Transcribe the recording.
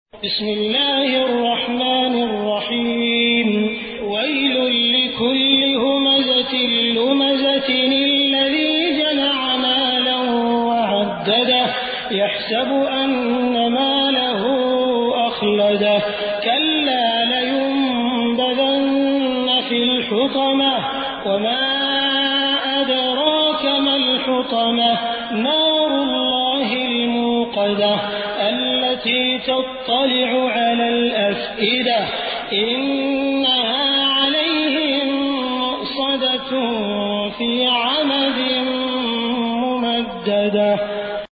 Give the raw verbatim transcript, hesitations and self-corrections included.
بسم الله الرحمن الرحيم ويل لكل همزة لمزة الذي جمع مالا وعدده يحسب أن ماله أخلده كلا لينبذن في الحطمة وما أدراك ما الحطمة نار الله الموقدة التي تطلع على الأفئدة إنها عليهم مؤصدة في